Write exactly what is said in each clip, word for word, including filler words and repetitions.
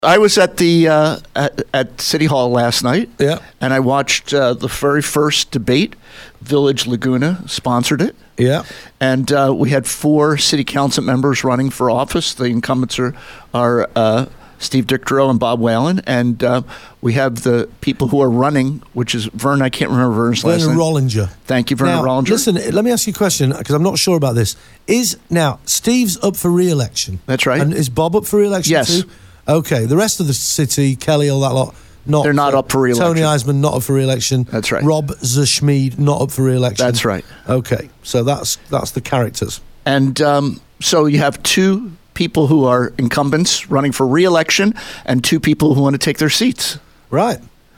I was at the uh, at, at City Hall last night, Yeah. and I watched uh, the very first debate. Village Laguna sponsored it, Yeah. and uh, we had four city council members running for office. The incumbents are, are uh, Steve Dictorow and Bob Whalen, and uh, we have the people who are running, which is Vern. I can't remember Vern's last Vernon name. Rollinger. Thank you, Vernon Now, Rollinger. listen, let me ask you a question, because I'm not sure about this. Is now, Steve's up for re-election. That's right. And is Bob up for re-election Yes. too? Okay, the rest of the city, Kelly, all that lot, not. They're not up for re-election. Tony Eisman, not up for re-election. That's right. Rob Zschmid, not up for re-election. That's right. Okay, so that's that's the characters. And um, so you have two people who are incumbents running for re-election and two people who want to take their seats. Right.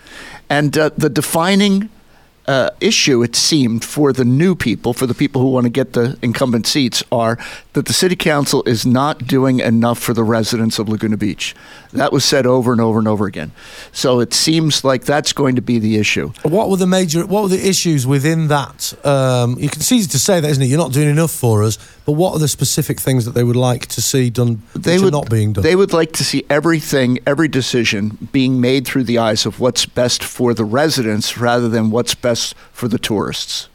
And uh, the defining uh, issue, it seemed, for the new people, for the people who want to get the incumbent seats, are that the city council is not doing enough for the residents of Laguna Beach. That was said over and over and over again. So it seems like that's going to be the issue. What were the major? What were the issues within that? Um, you can it's easy to say that, isn't it? You're not doing enough for us. But what are the specific things that they would like to see done They which would are not being done? They would like to see everything, every decision being made through the eyes of what's best for the residents rather than what's best for the tourists.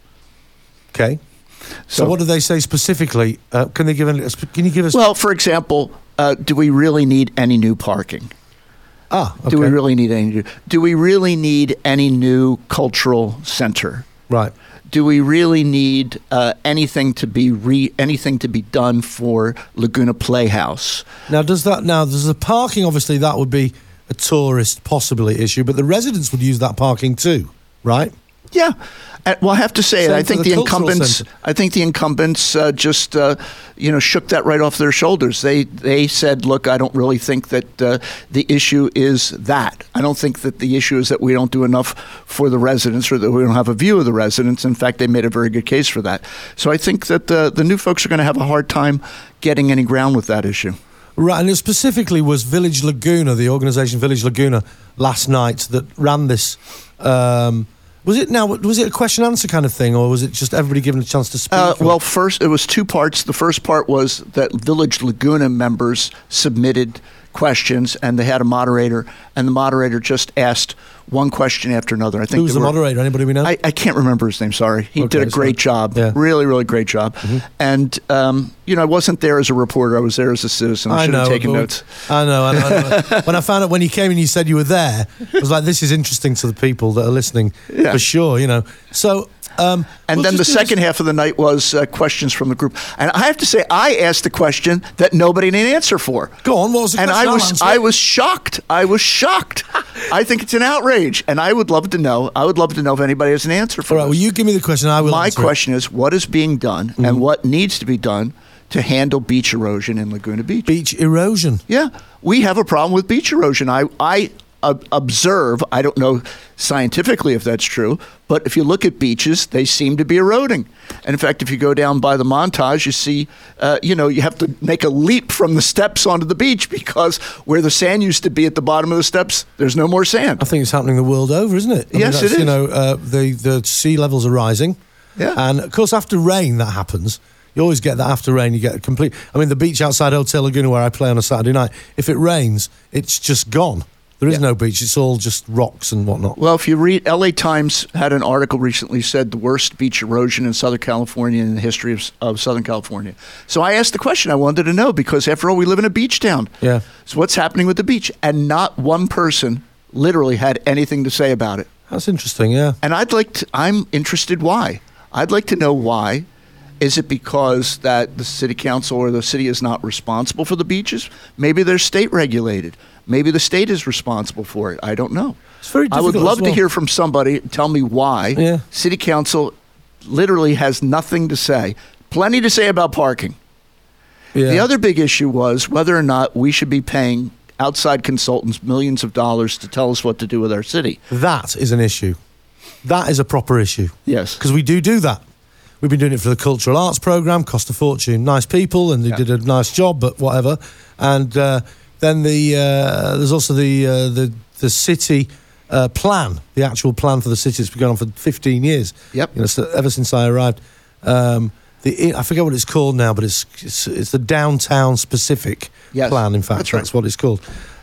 Okay. So, So- what do they say specifically? Uh, can they give? An, can you give us? Well, for example, uh, do we really need any new parking? ah, okay. Do we really need any new? Do we really need any new cultural center? Right. Do we really need uh, anything to be re anything to be done for Laguna Playhouse? Now, does that now? Does the parking? Obviously, that would be a tourist possibly issue, but the residents would use that parking too, right? Yeah. Uh, well, I have to say, Same I for think the the, cultural incumbents. centre. I think the incumbents uh, just, uh, you know, shook that right off their shoulders. They they said, "Look, I don't really think that uh, the issue is that. I don't think that the issue is that we don't do enough for the residents, or that we don't have a view of the residents. In fact, they made a very good case for that. So I think that the the new folks are going to have a hard time getting any ground with that issue." Right, and it specifically was Village Laguna, the organisation Village Laguna, last night that ran this. Um, was it now? Was it a question answer kind of thing, or was it just everybody given a chance to speak? Uh, well, first, it was two parts. The first part was that Village Laguna members submitted questions, and they had a moderator, and the moderator just asked one question after another. I think who was the there were- moderator? Anybody we know? I, I can't remember his name, sorry. He Okay, did a great sorry. job. Yeah. Really, really great job. And, um, you know, I wasn't there as a reporter. I was there as a citizen. I, should have taken but- notes. I know. I know, I know. When I found out when you came and you said you were there, I was like, "This is interesting to the people that are listening Yeah. for sure." You know. So, um, And we'll then the just do second this- half of the night was uh, questions from the group. And I have to say, I asked a question that nobody had an answer for. Go on. What was the And question? I I'll was answer I it. was shocked. I was shocked. I think it's an outrage, and I would love to know. I would love to know if anybody has an answer for All right. this. Well, you give me the question. I will. My answer it. question is, what is being done and what needs to be done to handle beach erosion in Laguna Beach? Beach erosion. Yeah, we have a problem with beach erosion. I I uh, observe. I don't know scientifically if that's true, but if you look at beaches, they seem to be eroding. And in fact, if you go down by the Montage, you see, uh, you know, you have to make a leap from the steps onto the beach because where the sand used to be at the bottom of the steps, there's no more sand. I think it's happening the world over, isn't it? I Yes, that's, it is. You know, uh, the the sea levels are rising. Yeah. And of course, after rain, that happens. You always get that after rain. You get a complete. I mean, the beach outside Hotel Laguna where I play on a Saturday night. If it rains, it's just gone. There is Yeah. no beach. It's all just rocks and whatnot. Well, if you read, L A Times had an article recently said the worst beach erosion in Southern California in the history of, of Southern California. So I asked the question I wanted to know because after all, we live in a beach town. Yeah. So what's happening with the beach? And not one person literally had anything to say about it. That's interesting. Yeah. And I'd like to, I'm interested why. I'd like to know why. Is it because that the city council or the city is not responsible for the beaches? Maybe they're state regulated. Maybe the state is responsible for it. I don't know. It's very I would difficult love as well. to hear from somebody tell me why Yeah. city council literally has nothing to say. Plenty to say about parking. Yeah. The other big issue was whether or not we should be paying outside consultants millions of dollars to tell us what to do with our city. That is an issue. That is a proper issue. Yes. Because we do do that. We've been doing it for the cultural arts program, cost a fortune. Nice people, and they Yeah. did a nice job, but whatever. And uh, then the uh, there's also the uh, the the city uh, plan, the actual plan for the city that's been going on for fifteen years. Yep. You know, so ever since I arrived. Um, the I forget what it's called now, but it's it's, it's the downtown specific Yes, plan. In fact, that's right. that's what it's called.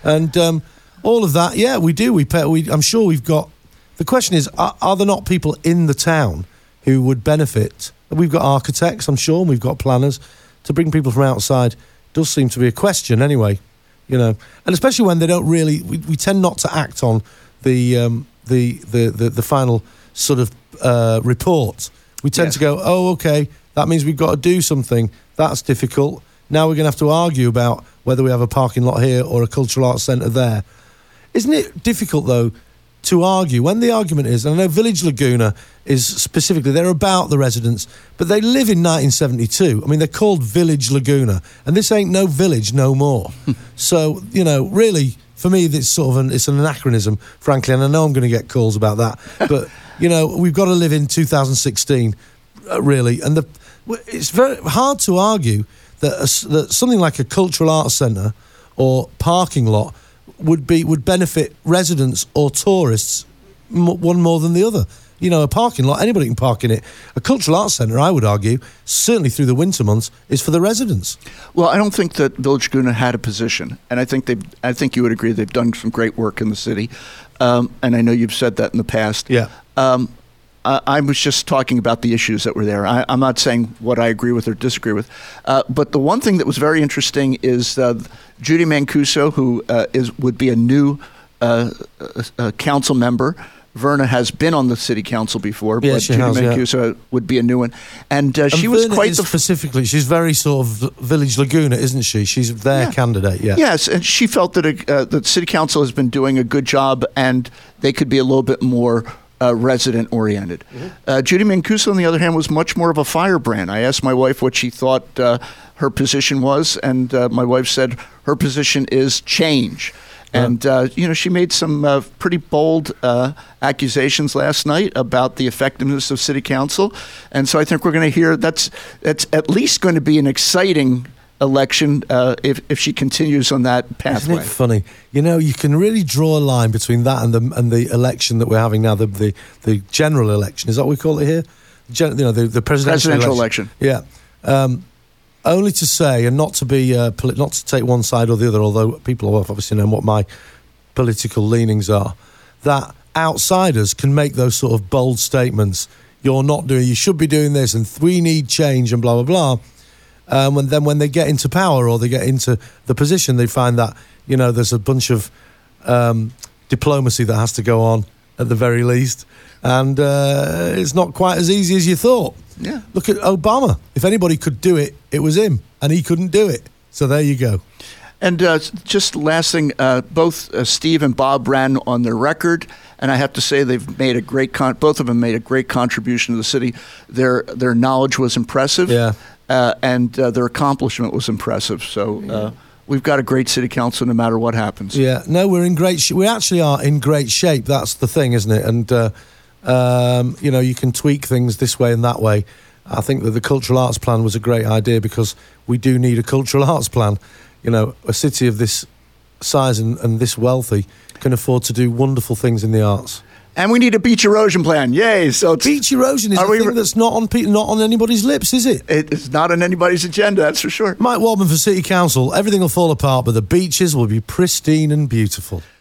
And um, all of that, yeah, we do. We, pay, we I'm sure we've got... The question is, are, are there not people in the town who would benefit? We've got architects, I'm sure, and we've got planners. To bring people from outside does seem to be a question anyway, you know. And especially when they don't really... We, we tend not to act on the, um, the, the, the, the final sort of uh, report. We tend yes. to go, oh, OK, that means we've got to do something. That's difficult. Now we're going to have to argue about whether we have a parking lot here or a cultural arts centre there. Isn't it difficult, though, to argue when the argument is, and I know Village Laguna is specifically, they're about the residents, but they live in nineteen seventy-two. I mean, they're called Village Laguna, and this ain't no village no more. So, you know, really, for me, it's sort of an, it's an anachronism, frankly, and I know I'm going to get calls about that, but, you know, we've got to live in two thousand sixteen, uh, really, and the, it's very hard to argue that, a, that something like a cultural arts centre or parking lot would be would benefit residents or tourists m- one more than the other. You know, a parking lot, anybody can park in it. A cultural arts centre, I would argue, certainly through the winter months, is for the residents. Well, I don't think that Village Laguna had a position, and I think they, I think you would agree they've done some great work in the city, um, and I know you've said that in the past. Yeah. Um, I, I was just talking about the issues that were there. I, I'm not saying what I agree with or disagree with, uh, but the one thing that was very interesting is uh, Judy Mancuso, who uh, is would be a new uh, uh, council member. Verna has been on the city council before, yeah, but Judy has, Mancuso yeah. would be a new one. And, uh, and she Verna was quite is the... F- specifically, she's very sort of Village Laguna, isn't she? She's their yeah. candidate, yeah. Yes, and she felt that a, uh, the city council has been doing a good job and they could be a little bit more uh, resident-oriented. Mm-hmm. Uh, Judy Mancuso, on the other hand, was much more of a firebrand. I asked my wife what she thought uh, her position was, and uh, my wife said her position is change. And, uh, you know, she made some uh, pretty bold uh, accusations last night about the effectiveness of city council. And so I think we're going to hear that's that's at least going to be an exciting election uh, if, if she continues on that pathway. Isn't it funny? You know, you can really draw a line between that and the and the election that we're having now, the the, the general election. Is that what we call it here? Gen, you know, the, the presidential, presidential election. election. Yeah. Um, Only to say, and not to be, uh, poli- not to take one side or the other, although people have obviously known what my political leanings are, that outsiders can make those sort of bold statements. You're not doing, you should be doing this, and we need change, and blah, blah, blah. Um, and then when they get into power or they get into the position, they find that, you know, there's a bunch of um, diplomacy that has to go on at the very least. And uh, it's not quite as easy as you thought. Yeah. Look at Obama. If anybody could do it, it was him. And he couldn't do it. So there you go. And uh, just last thing, uh, both uh, Steve and Bob ran on their record. And I have to say they've made a great, con- both of them made a great contribution to the city. Their their knowledge was impressive. Yeah. Uh, and uh, their accomplishment was impressive. So uh, we've got a great city council no matter what happens. Yeah. No, we're in great shape. We actually are in great shape. That's the thing, isn't it? And... Uh, Um, you know, you can tweak things this way and that way. I think that the cultural arts plan was a great idea because we do need a cultural arts plan. You know, a city of this size and, and this wealthy can afford to do wonderful things in the arts. And we need a beach erosion plan. Yay. So it's, beach erosion is a thing re- that's not on pe- not on anybody's lips, is it? It's not on anybody's agenda, that's for sure. Mike Waldman for City Council. Everything will fall apart, but the beaches will be pristine and beautiful.